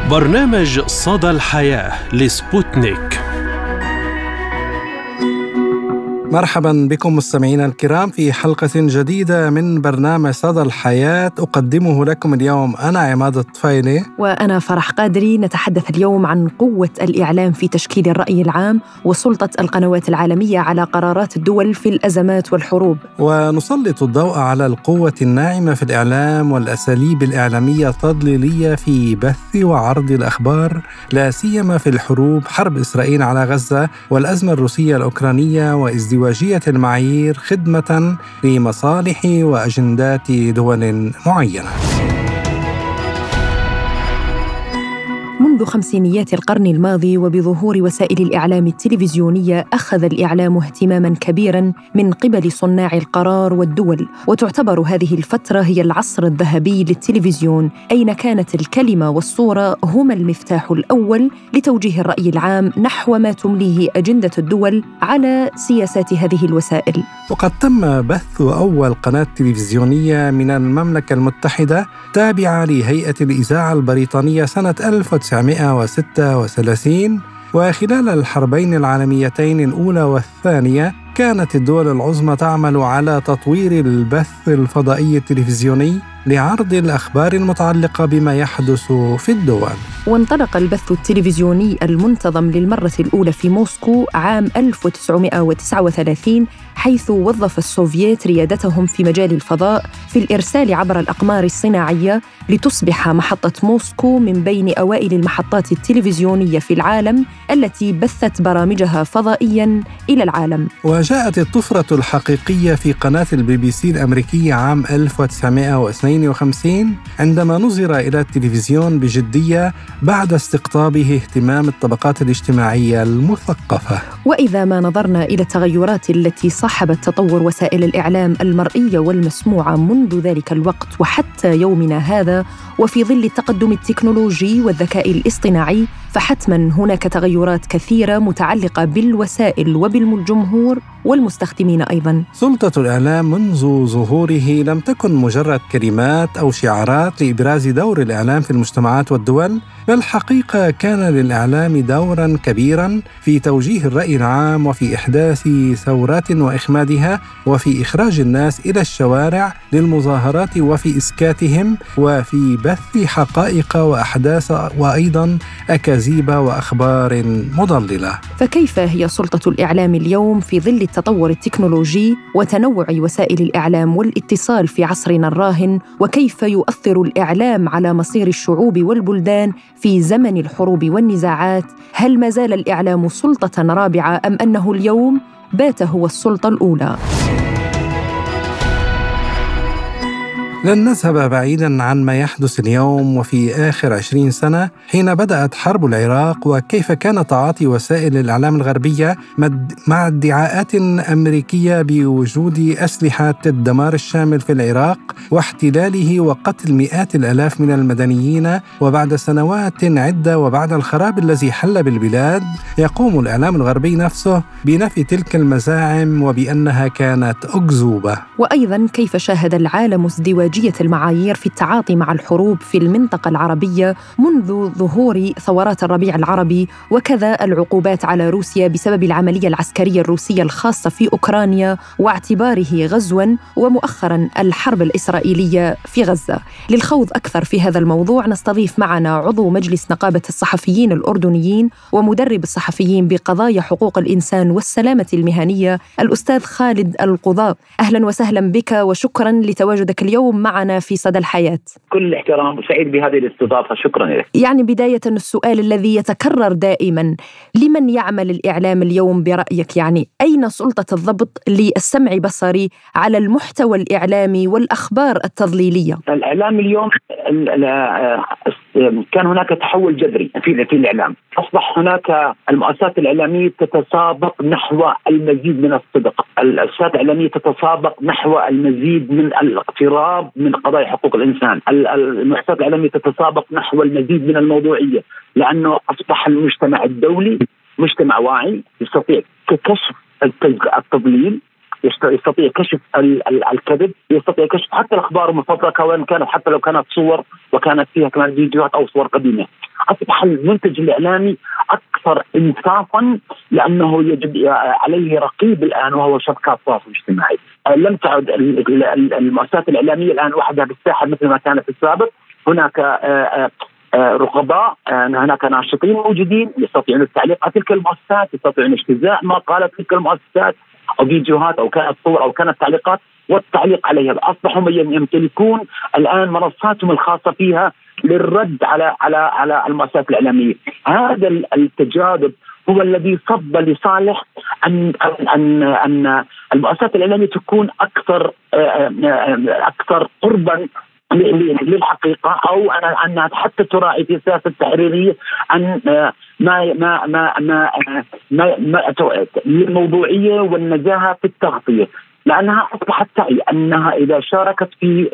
برنامج صدى الحياة لسبوتنيك. مرحبا بكم مستمعينا الكرام في حلقة جديدة من برنامج صدى الحياة، أقدمه لكم اليوم أنا عماد الطفيلي وأنا فرح قادري. نتحدث اليوم عن قوة الإعلام في تشكيل الرأي العام وسلطة القنوات العالمية على قرارات الدول في الأزمات والحروب، ونسلط الضوء على القوة الناعمة في الإعلام والأساليب الإعلامية التضليلية في بث وعرض الأخبار، لا سيما في الحروب، حرب إسرائيل على غزة والأزمة الروسية الأوكرانية وازدواجية المعايير خدمة لمصالح وأجندات دول معينة. منذ خمسينيات القرن الماضي وبظهور وسائل الإعلام التلفزيونية أخذ الإعلام اهتماماً كبيراً من قبل صناع القرار والدول، وتعتبر هذه الفترة هي العصر الذهبي للتلفزيون، أين كانت الكلمة والصورة هما المفتاح الأول لتوجيه الرأي العام نحو ما تمليه أجندة الدول على سياسات هذه الوسائل. وقد تم بث أول قناة تلفزيونية من المملكة المتحدة تابعة لهيئة الإذاعة البريطانية سنة 1936، وخلال الحربين العالميتين الأولى والثانية كانت الدول العظمى تعمل على تطوير البث الفضائي التلفزيوني لعرض الأخبار المتعلقة بما يحدث في الدول. وانطلق البث التلفزيوني المنتظم للمرة الأولى في موسكو عام 1939، حيث وظف السوفييت ريادتهم في مجال الفضاء في الإرسال عبر الأقمار الصناعية، لتصبح محطة موسكو من بين أوائل المحطات التلفزيونية في العالم التي بثت برامجها فضائياً إلى العالم. وجاءت الطفرة الحقيقية في قناة البي بي سي الأمريكية عام 1952 عندما نظر إلى التلفزيون بجدية بعد استقطابه اهتمام الطبقات الاجتماعية المثقفة. وإذا ما نظرنا إلى التغيرات التي صاحبت تطور وسائل الإعلام المرئية والمسموعة منذ ذلك الوقت وحتى يومنا هذا، وفي ظل التقدم التكنولوجي والذكاء الاصطناعي، فحتماً هناك تغيرات كثيرة متعلقة بالوسائل وبالجمهور والمستخدمين أيضاً. سلطة الإعلام منذ ظهوره لم تكن مجرد كلمات أو شعارات لإبراز دور الإعلام في المجتمعات والدول، بل حقيقة كان للإعلام دوراً كبيراً في توجيه الرأي العام وفي إحداث ثورات وإخمادها، وفي إخراج الناس إلى الشوارع للمظاهرات وفي إسكاتهم، وفي بث حقائق وأحداث وأيضاً أكاذيب وأخبار مضللة. فكيف هي سلطة الإعلام اليوم في ظل التطور التكنولوجي وتنوع وسائل الإعلام والاتصال في عصرنا الراهن؟ وكيف يؤثر الإعلام على مصير الشعوب والبلدان في زمن الحروب والنزاعات؟ هل ما زال الإعلام سلطة رابعة أم أنه اليوم بات هو السلطة الأولى؟ لن نذهب بعيداً عن ما يحدث اليوم وفي آخر 20 سنة حين بدأت حرب العراق، وكيف كان تعاطي وسائل الإعلام الغربية مع ادعاءات أمريكية بوجود أسلحة الدمار الشامل في العراق واحتلاله وقتل مئات الآلاف من المدنيين. وبعد سنوات عدة وبعد الخراب الذي حل بالبلاد، يقوم الإعلام الغربي نفسه بنفي تلك المزاعم وبأنها كانت أكذوبة. وأيضاً كيف شاهد العالم ازدواجية المعايير في التعاطي مع الحروب في المنطقة العربية منذ ظهور ثورات الربيع العربي، وكذا العقوبات على روسيا بسبب العملية العسكرية الروسية الخاصة في أوكرانيا واعتباره غزواً، ومؤخراً الحرب الإسرائيلية في غزة. للخوض أكثر في هذا الموضوع نستضيف معنا عضو مجلس نقابة الصحفيين الأردنيين ومدرب الصحفيين بقضايا حقوق الإنسان والسلامة المهنية، الأستاذ خالد القضاء. أهلاً وسهلاً بك وشكراً لتواجدك اليوم معنا في صدى الحياة. كل الاحترام وسعيد بهذه الاستضافة، شكرا لك. يعني بداية السؤال الذي يتكرر دائما، لمن يعمل الإعلام اليوم برأيك؟ يعني أين سلطة الضبط للسمع بصري على المحتوى الإعلامي والأخبار التضليلية؟ الإعلام اليوم كان هناك تحول جذري في الإعلام، أصبح هناك المؤسسات الإعلامية تتسابق نحو المزيد من الصدق، المؤسسات الإعلامية تتسابق نحو المزيد من الاقتراب من قضايا حقوق الإنسان، المؤسسات الإعلامية تتسابق نحو المزيد من الموضوعية، لأنه أصبح المجتمع الدولي مجتمع واعي يستطيع كشف التضليل يستطيع كشف الكذب، يستطيع كشف حتى الأخبار المفبركة وإن كانت حتى لو كانت صور وكانت فيها كمان فيديوهات أو صور قديمة. أصبح المنتج الإعلامي أكثر إنصافا لأنه يجب عليه رقيب الآن وهو شبكات التواصل الاجتماعي. لم تعد المؤسسات الإعلامية الآن وحدها بالساحة مثل ما كانت في السابق. هناك رقباء، هناك ناشطين موجودين يستطيعون التعليق على تلك المؤسسات، يستطيعون اجتزاء ما قالت تلك المؤسسات أو فيديوهات أو كانت صور أو كانت تعليقات والتعليق عليها. أصبحوا يمتلكون الآن منصاتهم الخاصة فيها للرد على المؤسسات الإعلامية. هذا التجاذب هو الذي صب لصالح أن المؤسسات الإعلامية تكون أكثر قربا للحقيقة، أو أنها حتى تراعي في السياسة التحريرية أن ما الموضوعية والنزاهة في التغطية، لأنها أصبحت تعي أنها إذا شاركت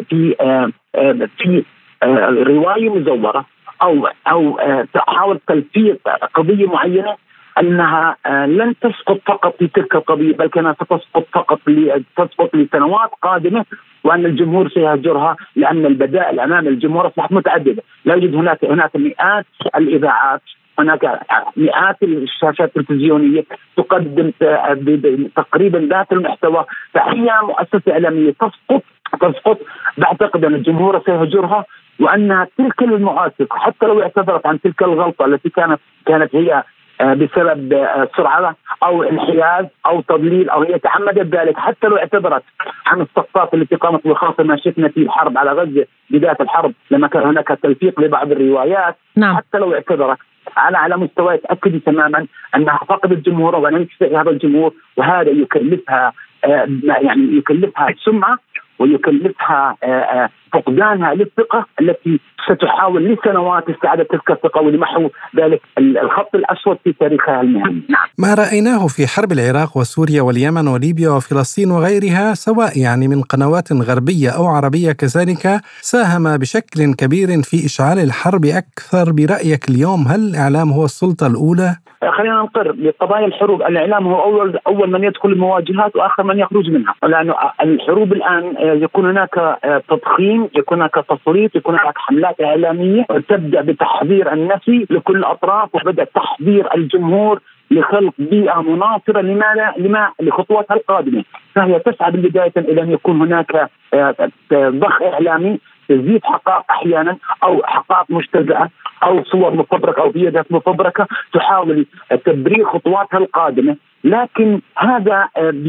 في رواية مزورة أو تحاول تلفيق قضية معينة أنها لن تسقط فقط في تلك القضية، بل كانت تسقط لسنوات قادمة، وأن الجمهور سيهجرها لأن البدائل أمام الجمهور أصبحت متعددة. لا يوجد هناك مئات الإذاعات، هناك مئات الشاشات التلفزيونية تقدم تقريبا ذات المحتوى، فأي مؤسسة إعلامية تسقط بعتقد أن الجمهور سيهجرها، وأن تلك المؤسسة حتى لو اعتذرت عن تلك الغلطة التي كانت هي بسبب سرعة أو انحياز أو تضليل أو هي تعمدت ذلك، حتى لو اعتذرت عن السقطات التي قامت بخاصة ما شفنا في الحرب على غزة بداية الحرب لما كان هناك تلفيق لبعض الروايات. نعم. حتى لو اعتذرت على مستوى تأكد تماما أنها فقدت الجمهور وأن هذا الجمهور، وهذا يكلفها يكلفها سمعة ويكلفها فقدانها للثقة التي ستحاول لسنوات استعادة تلك الثقة ولمحو ذلك الخط الأسود في تاريخها المهني. ما رأيناه في حرب العراق وسوريا واليمن وليبيا وفلسطين وغيرها، سواء من قنوات غربية أو عربية كذلك، ساهم بشكل كبير في إشعال الحرب أكثر. برأيك اليوم هل الإعلام هو السلطة الأولى؟ خلينا نقر بقضايا الحروب، الإعلام هو أول من يدخل المواجهات وآخر من يخرج منها، لأن الحروب الآن يكون هناك تضخيم، يكون هناك تسليط، يكون هناك حملات إعلامية تبدأ بتحذير النفي لكل الأطراف، وبدأ تحذير الجمهور لخلق بيئة مناصرة لخطواتها القادمة. فهي تسعى بالبداية إلى أن يكون هناك ضخ إعلامي تزيد حقائق أحيانا أو حقائق مجتزأة أو صور مفبركة أو فيديوهات مفبركة تحاول تبرير خطواتها القادمة. لكن هذا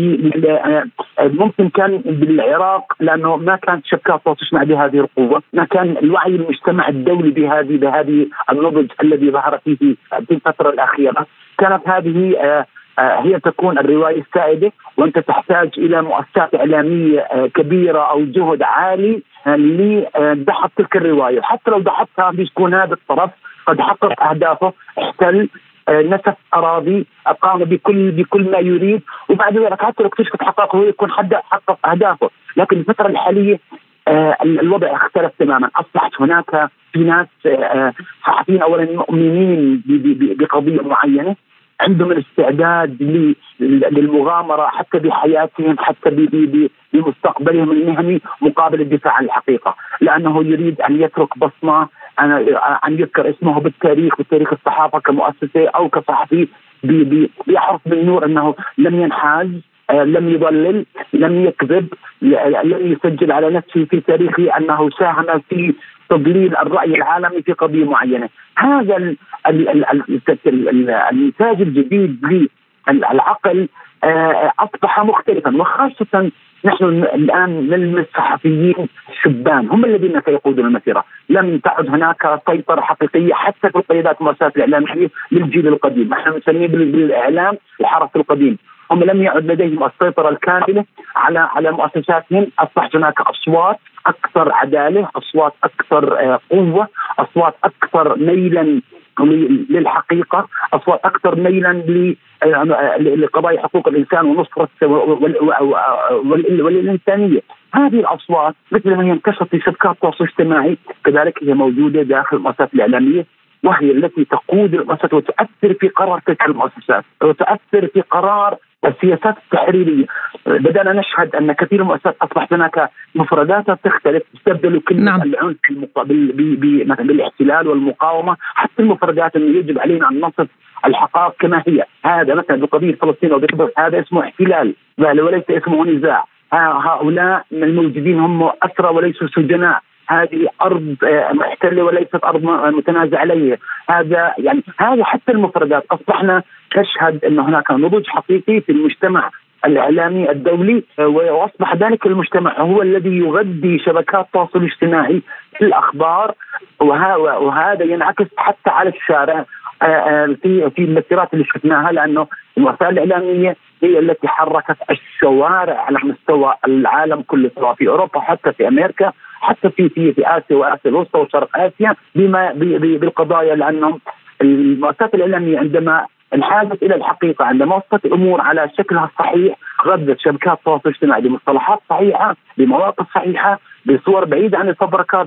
ممكن كان بالعراق لأنه ما كانت شبكات تسمع بهذه القوة، ما كان الوعي المجتمع الدولي بهذه النضج الذي ظهر فيه في الفترة الأخيرة. كانت هذه هي تكون الرواية السائدة، وأنت تحتاج إلى مؤسسات إعلامية كبيرة أو جهد عالي لدحض تلك الرواية، حتى لو دحضتها بيكون هذا الطرف قد حقق أهدافه، احتل نسف أراضي، قام بكل ما يريد، وبعد ذلك حتى لو اكتشفت حققه هو يكون حقق أهدافه. لكن الفترة الحالية الوضع اختلف تماما. أصبحت هناك في ناس صحفيين أولا مؤمنين بقضية معينة، عندهم الاستعداد للمغامرة حتى بحياتهم، حتى بمستقبلهم المهني مقابل الدفاع عن الحقيقة، لأنه يريد أن يترك بصمة، أن يذكر اسمه بالتاريخ الصحافة كمؤسسة أو كصحفي بيحرص بالنور أنه لم ينحاز، لم يضلل، لم يكذب، لم يسجل على نفسه في تاريخه أنه ساهم في تضليل الرأي العالمي في قضية معينة. هذا النتاج الجديد للعقل أصبح مختلفا، وخاصة نحن الآن نلمس صحفيين شبان هم الذين سيقودون المسيرة. لم تعد هناك سيطرة حقيقية حتى في القيادات المؤسسات الإعلامية للجيل القديم، نحن نسميه بالإعلام الحرس القديم. هم لم يعد لديهم السيطرة الكاملة على مؤسساتهم. أصبحت هناك أصوات أكثر عدالة، أصوات أكثر قوة، أصوات أكثر ميلا للحقيقة، أصوات أكثر ميلا لقضايا حقوق الإنسان ونصرة والإنسانية. هذه الأصوات مثل ما هي انكشفت في شبكات التواصل الاجتماعي كذلك هي موجودة داخل المؤسسات الإعلامية، وهي التي تقود المؤسسات وتؤثر في قرار تلك المؤسسات وتؤثر في قرار السياسات التحريرية. بدأنا نشهد أن كثير من المؤسسات أصبحت هناك مفرداتها تختلف، استبدلوا كلمة العنف بالاحتلال والمقاومة. حتى المفردات أنه يجب علينا أن نصف الحقائق كما هي. هذا مثلا بقضية فلسطين أو هذا اسمه احتلال وليس اسمه نزاع. هؤلاء الموجودين هم أسرى وليسوا سجناء. هذه أرض محتلة وليست أرض متنازع عليها. هذا حتى المفردات أصبحنا نشهد أن هناك نضوج حقيقي في المجتمع الإعلامي الدولي، وأصبح ذلك المجتمع هو الذي يغذي شبكات التواصل الاجتماعي في الأخبار، وهذا ينعكس حتى على الشارع في المسيرات اللي شفناها، لأنه الوسائل الإعلامية هي التي حركت الشوارع على مستوى العالم كله، سواء في أوروبا حتى في أمريكا حتى في آسيا وآسيا الوسطى وشرق آسيا بالقضايا. لأنهم المؤسسات الإعلامية عندما انحازت إلى الحقيقة، عندما وصلت الأمور على شكلها الصحيح، غذت شبكات التواصل الاجتماعي بمصطلحات صحيحة، بمواقف صحيحة، بصور بعيدة عن الفبركة،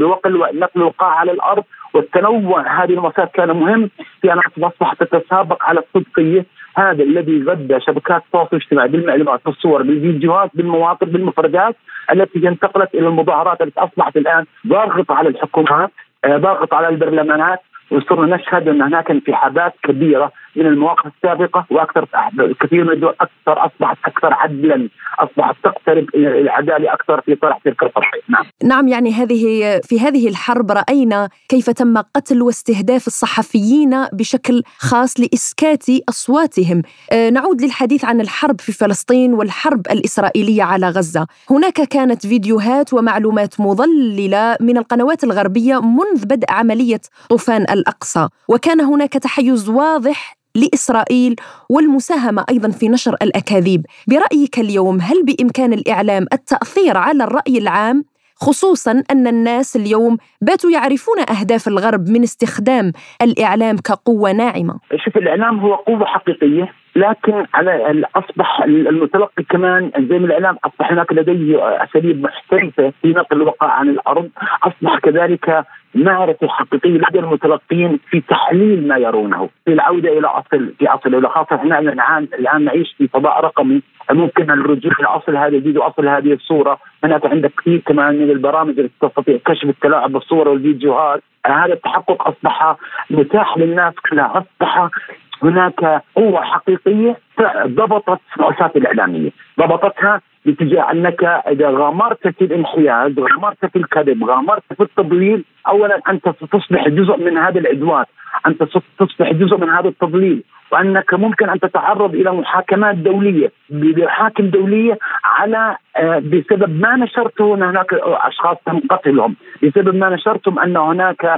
نقل الوقائع على الأرض والتنوع. هذه المؤسسات كان مهم في أن أصبحت تتسابق على الصدقية. هذا الذي غذى شبكات التواصل الاجتماعي بالمعلومات، بالصور، بالفيديوهات، بالمواقف، بالمفردات التي انتقلت إلى المظاهرات التي أصبحت الآن ضاغطة على الحكومات، ضاغطة على البرلمانات. وصرنا نشهد أن هناك انسحابات كبيرة من المواقف السابقة، وأكثر كثير من الدول أصبحت أكثر عدلا، أصبحت تقترب إلى العدالة أكثر في طرح تلك القضايا. نعم، يعني في هذه الحرب رأينا كيف تم قتل واستهداف الصحفيين بشكل خاص لإسكات أصواتهم. نعود للحديث عن الحرب في فلسطين والحرب الإسرائيلية على غزة. هناك كانت فيديوهات ومعلومات مضللة من القنوات الغربية منذ بدء عملية طوفان الأقصى، وكان هناك تحيز واضح لإسرائيل والمساهمة أيضا في نشر الأكاذيب. برأيك اليوم هل بإمكان الإعلام التأثير على الرأي العام، خصوصا أن الناس اليوم باتوا يعرفون أهداف الغرب من استخدام الإعلام كقوة ناعمة؟ شوف، الإعلام هو قوة حقيقية، لكن أصبح المتلقي كمان زي ما الإعلام أصبح هناك لديه أساليب محترفة في نقل الوقائع عن الأرض. أصبح كذلك معرفة حقيقية لدى المتلقين في تحليل ما يرونه، في العودة إلى أصل خاصة احنا الآن نعيش في فضاء رقمي، ممكن الرجوع إلى أصل هذا الفيديو، أصل هذه الصورة. هناك عندك كثير كمان من البرامج التي تستطيع كشف التلاعب بالصور والفيديوهات. هذا التحقق أصبح متاح للناس كلها. أصبح هناك قوة حقيقية ضبطت المؤسسات الإعلامية، ضبطتها باتجاه أنك إذا غامرت في الانحياز، غامرت في الكذب، غامرت في التضليل، أولا أنت ستصبح جزء من هذا العدوان، أنت ستصبح جزء من هذا التضليل، وأنك ممكن أن تتعرض إلى محاكمات دولية بمحاكم دولية على بسبب ما نشرته أن هناك أشخاص تم قتلهم، بسبب ما نشرتم أن هناك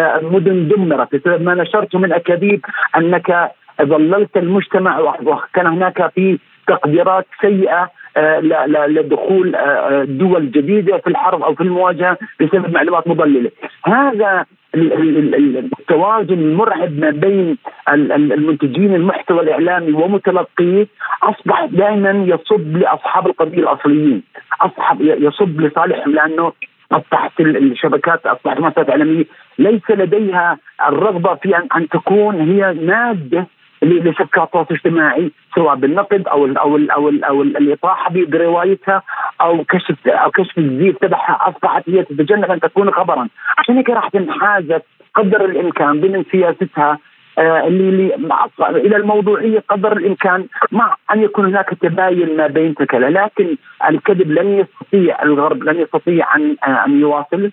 مدن دمرت، بسبب ما نشرتم من أكاذيب أنك ضللت المجتمع، وكان هناك في تقديرات سيئة لدخول دول جديدة في الحرب أو في المواجهة بسبب معلومات مضللة. هذا التوازن المرعب ما بين المنتجين المحتوى الإعلامي ومتلقيه أصبح دائما يصب لأصحاب القضية الأصليين، أصبح يصب لصالحهم، لأنه أصبحت الشبكات، أصبحت المؤسسات الإعلامية ليس لديها الرغبة في أن تكون هي مادة لشبكات التواصل الاجتماعي، سواء بالنقد أو الإطاحة بروايتها أو كشف الزيف تبعها. أصبحت هي تتجنب أن تكون خبرا، عشان هيك راح تنحاز قدر الإمكان من سياستها إلى الموضوعية قدر الإمكان، مع أن يكون هناك تباين ما بين تكلا. لكن الكذب الغرب لن يستطيع أن يواصل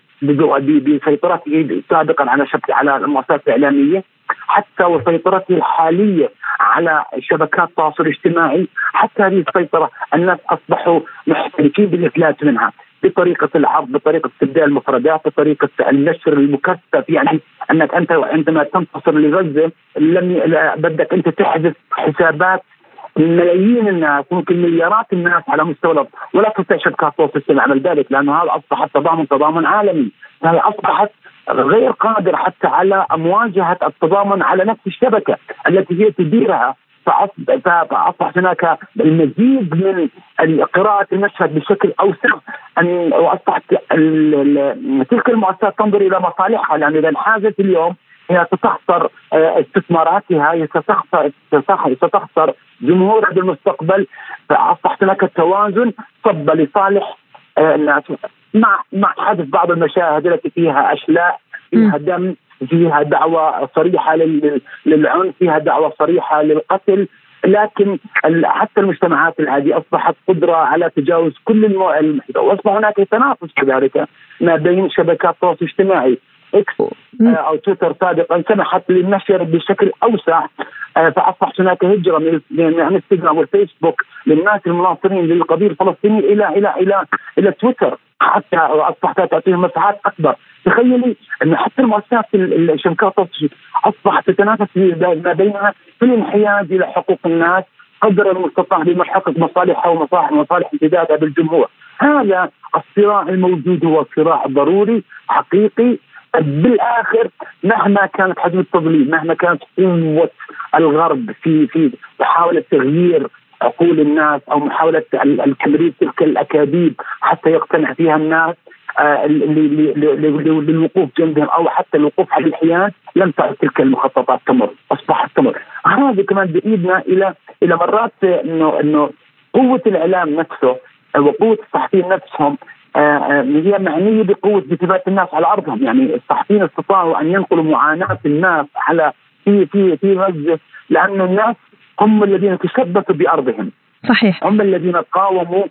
بسيطرته سابقا على المؤسسات الإعلامية، حتى وسيطرته الحالية على شبكات التواصل الاجتماعي. حتى هذه السيطرة الناس أصبحوا محترفين بالإفلات منها، بطريقة العرض، بطريقة استبدال المفردات، بطريقة النشر المكثف. يعني أنك أنت عندما تنتصر لغزة بدك أنت تحذف حسابات ملايين الناس، ممكن مليارات الناس على مستوى الأرض، ولا تستطيع شبكات التواصل الاجتماعي تعمل ذلك، لأنه هذا أصبح تضامن عالمي. هذا أصبحت غير قادر حتى على مواجهة التضامن على نفس الشبكة التي هي تديرها. فأصبح هناك المزيد من قراءة المشهد بشكل أوسع، وأصبحت تلك المؤسسات تنظر إلى مصالحها، لأن إذا انحازت اليوم هي ستخسر استثماراتها، هي ستخسر جمهورها بالمستقبل. فأصبحت هناك توازن صب لصالح الناس مع حدث بعض المشاهد التي فيها أشلاء، فيها دم، فيها دعوة صريحة للعنف، فيها دعوة صريحة للقتل. لكن حتى المجتمعات العادية أصبحت قدرة على تجاوز كل المحيط، وأصبح هناك تنافس كذلك ما بين شبكات التواصل الاجتماعي. إكس أو تويتر سابقا سمحت للنشر بشكل أوسع، فأصبحت هناك هجرة من انستغرام والفيسبوك للناس المناصرين للقضية الفلسطينية إلى تويتر، حتى أصبحت تعطيهم مساحات أكبر. تخيلي أن حتى المؤسسات الشبكات التواصل أصبحت تتنافس ما بينها في الانحياز إلى حقوق الناس قدر المستطاع لمحقق مصالحها ومصالح امتدادها بالجمهور. هذا الصراع الموجود هو صراع ضروري حقيقي. بالآخر مهما كانت حجم التضليل، مهما كانت قوة الغرب في محاولة تغيير عقول الناس أو محاولة التمرير تلك الأكاذيب حتى يقتنع فيها الناس للوقوف جنبهم أو حتى الوقوف على الحياد، لم تعد تلك المخططات أصبحت تمر. هذا كمان بإيدنا إلى مرات إنه قوة الإعلام نفسه وقوة الصحفيين نفسهم هي معنية بقوة بثبات الناس على أرضهم. يعني الصحفيين استطاعوا أن ينقلوا معاناة الناس على في غزة، لأن الناس هم الذين تشبثوا بأرضهم. صحيح. هم الذين قاوموا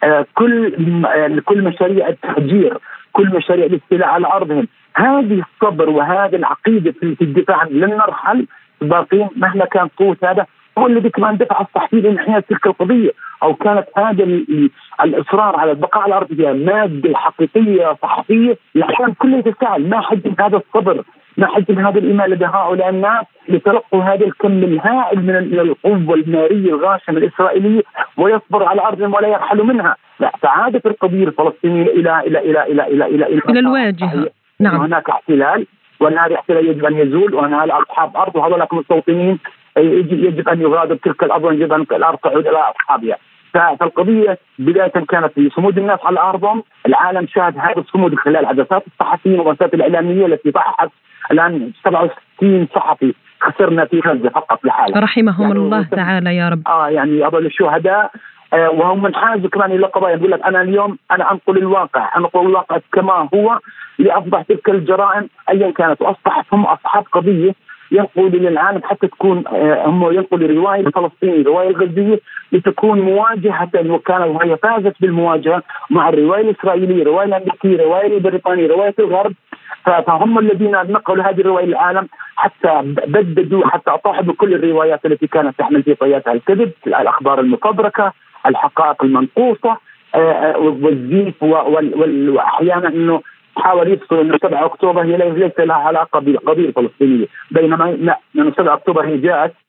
كل مشاريع التهجير، كل مشاريع الاستيلاء على أرضهم. هذه الصبر وهذه العقيدة في الدفاع لن نرحل باقين مهما كان قوة هذا هو الذي كمان دفع الصحفيين لإنحياء تلك القضية. أو كانت هذا الإصرار على البقاء على الأرض فيها مادة حقيقية صحفية، العالم كله يتساءل ما حجم هذا الصبر، ما حجم هذا الإيمان لدى هؤلاء الناس لتلقوا هذا الكم الهائل من القوة النارية الغاشمة الإسرائيلية ويصبر على أرضهم ولا يرحلوا منها. فعادت القضية الفلسطينية إلى الواجهة. نعم. هناك احتلال، وأن هذا الاحتلال يجب أن يزول، وأن هؤلاء أصحاب أرض وهؤلاء المستوطنين يجب أن يغادر تلك الأرض ويجب أن الأرض تعود إلى أصحابها. فالقضية بداية كانت في صمود الناس على أرضهم. العالم شاهد هذا الصمود خلال عدسات الصحفيين والمؤسسات الإعلامية التي ضحت. الآن 67 صحفي خسرنا في غزة فقط لحالها، رحمهم يعني الله تعالى يا رب. يعني أضل الشهداء وهم منحازوا كمان إلى قضايا. يقول لك أنا اليوم أنا أنقل الواقع كما هو لأفضح تلك الجرائم أيا كانت. وأصبحت هم أصحاب قضية ينقلوا للعالم حتى تكون هم ينقلوا الرواية الفلسطينية الرواية الغزية لتكون مواجهة، وهي فازت بالمواجهة مع الرواية الإسرائيلية، الرواية الأمريكية، الرواية البريطانية، رواية الغرب. فهم الذين نقلوا هذه الرواية للعالم حتى بددوا حتى أطاحوا بكل الروايات التي كانت تحمل في طياتها الكذب، الأخبار المفبركة، الحقائق المنقوصة والزيف، وأحيانا أنه حاول يفصل أن 7 أكتوبر هي ليس لها علاقة بالقضية الفلسطينية، بينما لا، أن 7 أكتوبر هي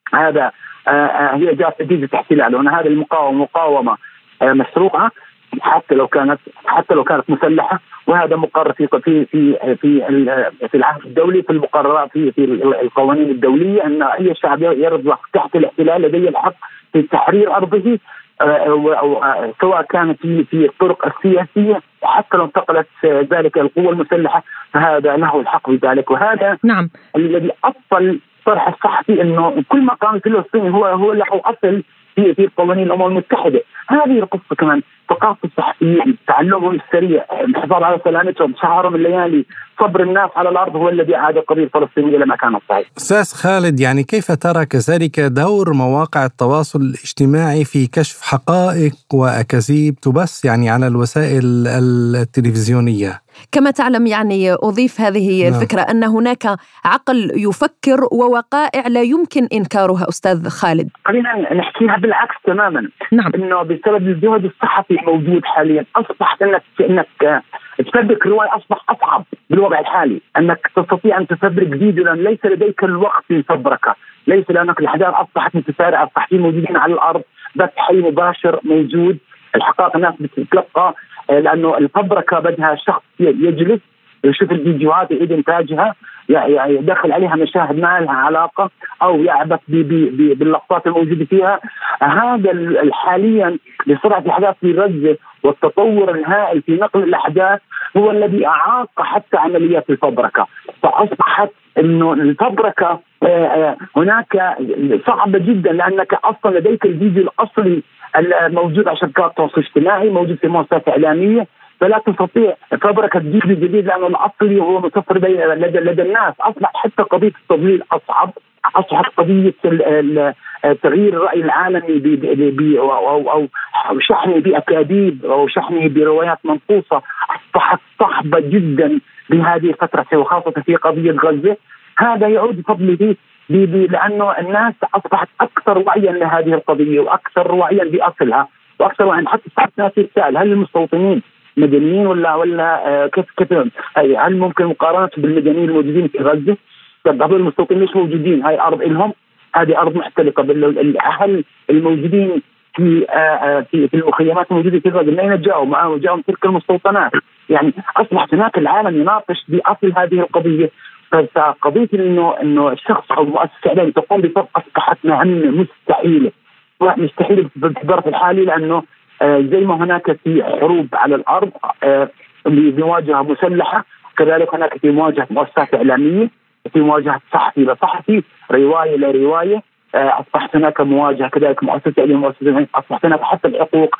جاءت نتيجة احتلال، وأن هذه مقاومة مشروعة حتى لو كانت مسلحة. وهذا مقرر في العهد الدولي، في المقررات في القوانين الدولية، أن أي شعب يرضى تحت الاحتلال لديه الحق في تحرير أرضه، سواء كانت في الطرق السياسية حتى لو انتقلت ذلك القوة المسلحة، فهذا له الحق بذلك. وهذا نعم الذي أصل طرح الصحفي، أنه كل مقام فلسطيني هو له أصل في قوانين الأمم المتحدة. هذه القصة كمان ثقافة الصحفيين، تعلمهم السريع، الحفاظ على سلامتهم، سهرهم الليالي، صبر الناس على الأرض هو الذي عاد القضية الفلسطينية إلى مكانها الصحيح. أستاذ خالد، يعني كيف ترى كذلك دور مواقع التواصل الاجتماعي في كشف حقائق وأكاذيب تبث يعني على الوسائل التلفزيونية؟ كما تعلم يعني أضيف هذه الفكرة أن هناك عقل يفكر ووقائع لا يمكن إنكارها. أستاذ خالد، خلينا نحكيها بالعكس تماما. نعم. إنه بسبب الجهد الصحفي الموجود حاليا أصبحت أنك تفبرك رواية أصبح أصعب بالوضع الحالي. أنك تستطيع أن تفبرك فيديو لأن ليس لديك الوقت للفبركة، ليس لأنك الأحداث أصبحت متسارعة، الصحفيين موجودين على الأرض، بث حي مباشر موجود، الحقائق الناس بتتلقى، لأنه الفبركة بدها شخص يجلس يشوف الفيديوهات يعيد إنتاجها، يعني يدخل عليها مشاهد ما لها علاقة أو يعبث باللقطات الموجودة فيها. هذا حاليا بسرعة الأحداث في غزة والتطور الهائل في نقل الأحداث هو الذي أعاق حتى عمليات الفبركة، فأصبحت إنه الفبركة هناك صعبة جدا، لأنك أصلا لديك الفيديو الأصلي الموجود على شبكات التواصل الاجتماعي، موجود في مؤسسات إعلامية، فلا تستطيع فبركة فيديو جديد لأنه الأصلي هو متوفر لدى الناس. أصبح حتى قضية التضليل أصعب، أصبحت قضية تغيير الرأي العالمي أو شحنه بأكاذيب أو شحنه بروايات منقوصة أصبحت صعبة جدا بهذه الفترة، وخاصة في قضية غزة. هذا يعود بفضله لأنه الناس أصبحت أكثر وعيا لهذه القضية وأكثر وعيا بأصلها وأكثر وعيا. حتى صارت ناس تسأل هل المستوطنين مدنيين ولا كيف هل ممكن مقارنة بالمدنيين الموجودين في غزة؟ هذول المستوطنين مش موجودين، هاي أرض إلهم، هذه أرض محتلقة. الأهل الموجودين في المخيمات الموجودة في غزة من أين جاءوا؟ جاءوا من تلك المستوطنات. يعني أصبحت هناك العالم يناقش بأصل هذه القضية. فقضية إنه الشخص أو المؤسسة الإعلامية تقوم بفرض أصبحت مهمة مستحيلة في الظرف الحالي، لأنه زي ما هناك في حروب على الأرض بمواجهة مسلحة، كذلك هناك في مواجهة مؤسسات إعلامية، في مواجهة صحفي لصحفي، رواية لرواية. أصبحت هناك مواجهة كذلك مؤسسة إعلامية مؤسسة، أصبحت هناك حتى الحقوق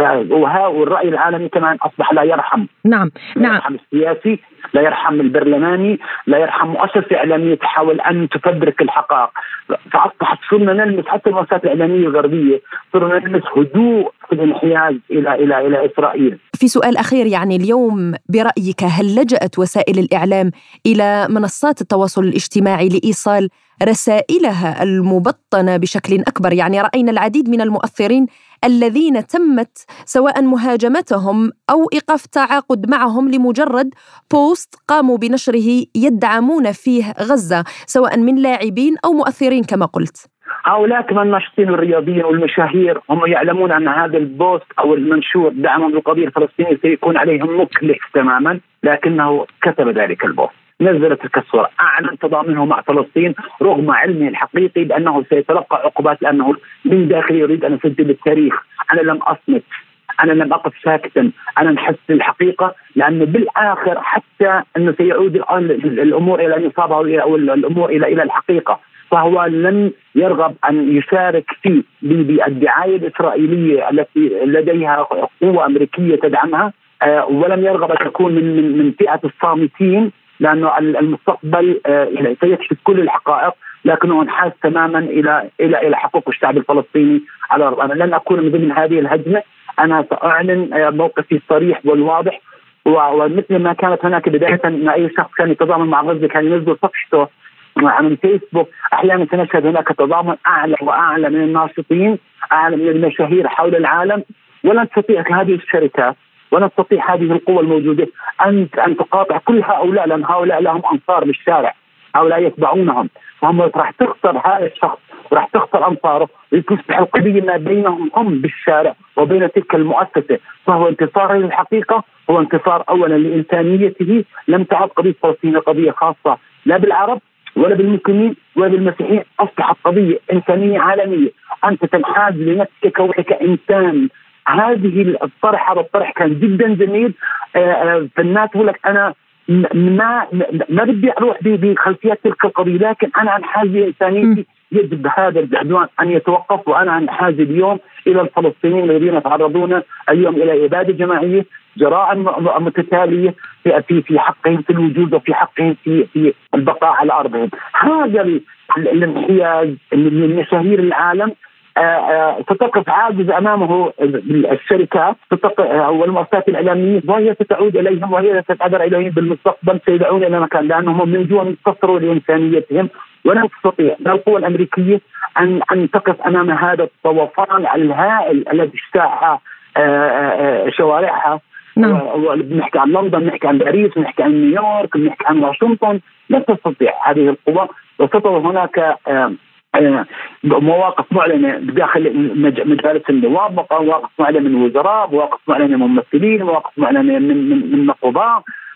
والرأي العالمي كمان أصبح لا يرحم. نعم. لا يرحم السياسي، لا يرحم البرلماني، لا يرحم مؤسسة إعلامية تحاول أن تفبرك الحقائق. فأصبحت صرنا نلمس حتى المؤسسات الإعلامية الغربية، صرنا نلمس هدوء في الانحياز إلى إسرائيل. في سؤال أخير، يعني اليوم برأيك هل لجأت وسائل الإعلام إلى منصات التواصل الاجتماعي لإيصال رسائلها المبطنة بشكل أكبر؟ يعني رأينا العديد من المؤثرين الذين تمت سواء مهاجمتهم أو إيقاف التعاقد معهم لمجرد بوست قاموا بنشره يدعمون فيه غزة، سواء من لاعبين أو مؤثرين كما قلت. هؤلاء كمان الناشطين الرياضيين والمشاهير هم يعلمون أن هذا البوست أو المنشور دعما للقضية الفلسطينية سيكون عليهم مكلف تماما، لكنه كتب ذلك البوست، نزل تلك الصورة، أعلن تضامنه مع فلسطين رغم علمه الحقيقي بأنه سيتلقى عقوبات، لأنه من داخله يريد أن يسجل التاريخ. أنا لم أصمت، أنا لم أقف ساكتا، أنا نحس الحقيقة، لأنه بالآخر حتى أنه سيعود الأمور إلى النصاب أو الأمور إلى الحقيقة. فهو لم يرغب أن يشارك في بالدعاية الإسرائيلية التي لديها قوة أمريكية تدعمها، ولم يرغب أن يكون من فئة الصامتين، لأنه المستقبل سيكشف كل الحقائق، لكنه انحاز تماما إلى حقوق الشعب الفلسطيني على الأرض. أنا لن أكون من ضمن هذه الهجمة، أنا سأعلن موقفي الصريح والواضح. ومثل ما كانت هناك بداية أن أي شخص كان يتضامن مع غزة كان ينزل صفحته عن فيسبوك، أحيانا سنشهد هناك تضامن أعلى وأعلى من الناشطين، أعلى من المشاهير حول العالم. ولن تستطيع هذه الشركات ولا تستطيع هذه القوى الموجودة أن تقاطع كل هؤلاء، لأن هؤلاء لهم أنصار بالشارع، هؤلاء يتبعونهم، فهم راح تخسر هذا الشخص وراح تخسر أنصاره، وتصبح القضية ما بينهم هم بالشارع وبين تلك المؤسسة. فهو انتصار للحقيقة، هو انتصار أولا لإنسانيته. لم تعد قضية فلسطين قضية خاصة لا بالعرب ولا بالمسلمين ولا بالمسيحيين، أصبحت قضية إنسانية عالمية. أنت تنحاز لنفسك وكإنسان. هذه الطرح، هذا الطرح كان جدا جميل. فالناس تقول لك أنا ما بدي أروح بخلفيات تلك القضية، لكن أنا أنحاز لإنسانيتي. يجب هذا العدوان أن يتوقف، وأنا أنحاز اليوم إلى الفلسطينيين الذين يتعرضون اليوم إلى إبادة جماعية، جرائم متتالية في حقهم في الوجود وفي حقهم في البقاء على أرضهم. هذا الانحياز من مشاهير العالم ستقف عاجز أمامه الشركات والمؤسسات الإعلامية، وهي ستعود إليهم وهي ستعبر إليهم بالمستقبل، سيدعون إلى مكان، لأنهم من جوا انتصروا لإنسانيتهم. ولن تستطيع القوى الأمريكية أن تقف أمام هذا الطوفان الهائل الذي اجتاح شوارعها. بنحكي عن لندن، بنحكي عن باريس، بنحكي عن نيويورك، بنحكي عن واشنطن. لا تستطيع هذه القوى، وستظل هناك مواقف معلنة داخل مجالس النواب، مواقف معلنة من وزراء، مواقف معلنة من ممثلين، مواقف معلنة من قضاة.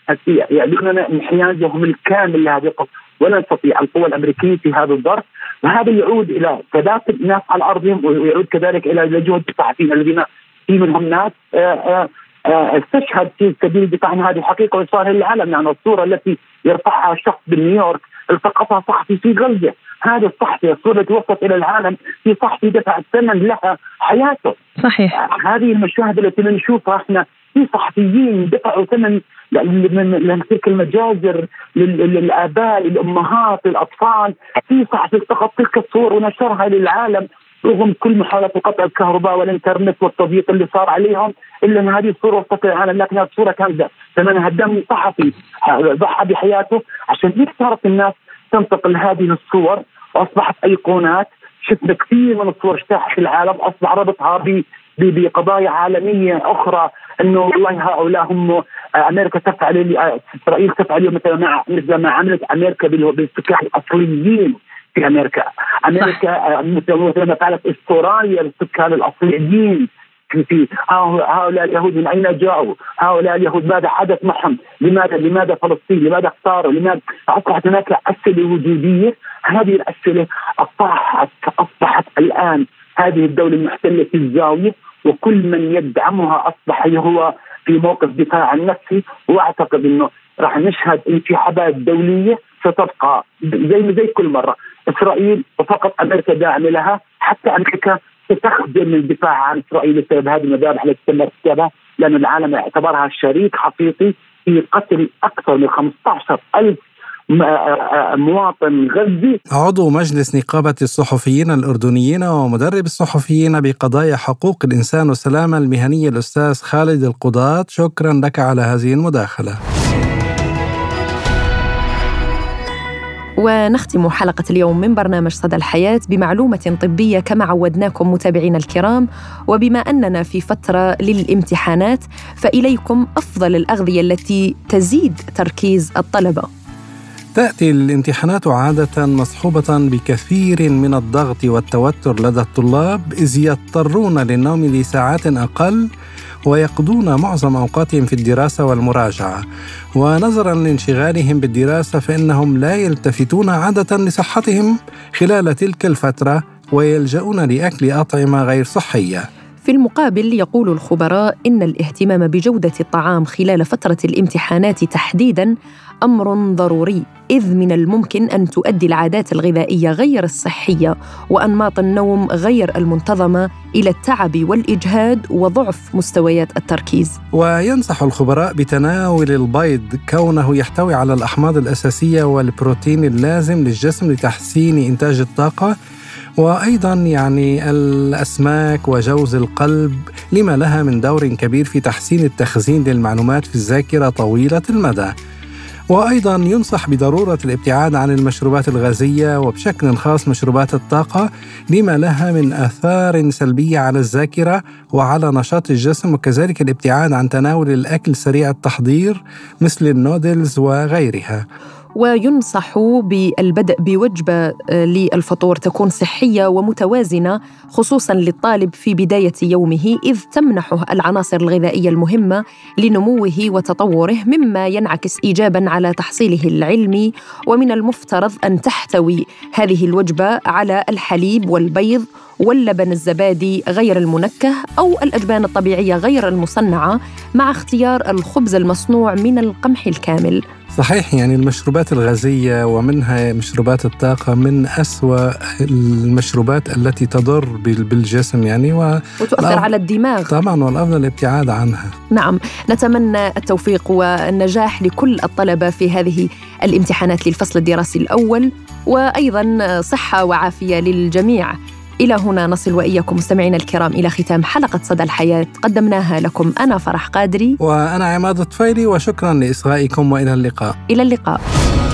يعلنون انحيازهم الكامل لهذه القوة، ولا تستطيع القوى الأمريكية في هذا الظرف. وهذا يعود إلى ثبات الناس على أرضهم، ويعود كذلك إلى جهد الصحفيين الذين في منهم ناس استشهد في سبيل الدفاع عن هذه الحقيقة وإظهارها للعالم. يعني الصورة التي يرفعها شخص بنيويورك التقطها صحفي في غزة، هذا الصحفي الصورة التي وصلت إلى العالم في صحفي دفع الثمن لها حياته. صحيح. هذه المشاهد التي نشوفها احنا في صحفيين دفعوا ثمن لتلك المجازر للآباء للأمهات للأطفال، في صحفي التقط تلك الصور ونشرها للعالم رغم كل محاولات قطع الكهرباء والإنترنت والتضييق اللي صار عليهم، إلا أن هذه الصورة وصلت للعالم. لكن هذه الصورة كانت ثمنها دم صحفي ضحى بحياته عشان هيك صارت الناس تنتقل هذه الصور وأصبحت أيقونات. شفنا كثير من الصور اجتاحت العالم، أصبح ربطها بقضايا عالمية أخرى، إنه والله هؤلاء هم أمريكا تفعل، إسرائيل تفعل مثل ما عملت أمريكا بالسكان الأصليين في أمريكا مثل ما فعلت استراليا بالسكان الأصليين في هؤلاء اليهود من أين جاءوا؟ هؤلاء اليهود ماذا حدث معهم؟ لماذا فلسطين؟ لماذا اختاروا؟ لماذا أصبحت هناك أسئلة وجودية؟ هذه الأسئلة أصبحت الآن هذه الدولة المحتلة في الزاوية، وكل من يدعمها أصبح هو في موقف دفاع عن نفسه. وأعتقد إنه راح نشهد انسحابات دولية ستبقى زي كل مرة. إسرائيل وفقط أمريكا داعمة لها، حتى أمريكا ستخجل من الدفاع عن إسرائيل بسبب هذه المذابح التي تم ارتكابها، لأن العالم اعتبرها شريك حقيقي في قتل أكثر من 15,000 مواطن غزي. عضو مجلس نقابة الصحفيين الأردنيين ومدرب الصحفيين بقضايا حقوق الإنسان والسلامة المهنية الأستاذ خالد القضاة، شكرا لك على هذه المداخلة. ونختم حلقة اليوم من برنامج صدى الحياة بمعلومة طبية كما عودناكم متابعينا الكرام. وبما أننا في فترة للامتحانات، فإليكم أفضل الأغذية التي تزيد تركيز الطلبة. تأتي الامتحانات عادة مصحوبة بكثير من الضغط والتوتر لدى الطلاب، إذ يضطرون للنوم لساعات أقل ويقضون معظم أوقاتهم في الدراسة والمراجعة. ونظراً لانشغالهم بالدراسة فإنهم لا يلتفتون عادة لصحتهم خلال تلك الفترة، ويلجؤون لأكل أطعمة غير صحية. في المقابل يقول الخبراء إن الاهتمام بجودة الطعام خلال فترة الامتحانات تحديداً أمر ضروري، إذ من الممكن أن تؤدي العادات الغذائية غير الصحية وأنماط النوم غير المنتظمة إلى التعب والإجهاد وضعف مستويات التركيز. وينصح الخبراء بتناول البيض كونه يحتوي على الأحماض الأساسية والبروتين اللازم للجسم لتحسين إنتاج الطاقة، وأيضاً الأسماك وجوز القلب لما لها من دور كبير في تحسين التخزين للمعلومات في الذاكرة طويلة المدى. وأيضاً ينصح بضرورة الابتعاد عن المشروبات الغازية وبشكل خاص مشروبات الطاقة لما لها من آثار سلبية على الذاكرة وعلى نشاط الجسم، وكذلك الابتعاد عن تناول الأكل سريع التحضير مثل النودلز وغيرها. وينصح بالبدء بوجبة للفطور تكون صحية ومتوازنة خصوصاً للطالب في بداية يومه، إذ تمنحه العناصر الغذائية المهمة لنموه وتطوره، مما ينعكس إيجاباً على تحصيله العلمي. ومن المفترض أن تحتوي هذه الوجبة على الحليب والبيض واللبن الزبادي غير المنكه أو الأجبان الطبيعية غير المصنعة، مع اختيار الخبز المصنوع من القمح الكامل. صحيح، المشروبات الغازية ومنها مشروبات الطاقة من أسوأ المشروبات التي تضر بالجسم وتؤثر على الدماغ طبعا، والأفضل الابتعاد عنها. نعم، نتمنى التوفيق والنجاح لكل الطلبة في هذه الامتحانات للفصل الدراسي الأول، وأيضا صحة وعافية للجميع. إلى هنا نصل وإياكم مستمعينا الكرام إلى ختام حلقة صدى الحياة، قدمناها لكم أنا فرح قادري وأنا عماد الطفيلي، وشكرا لإصغائكم وإلى اللقاء. إلى اللقاء.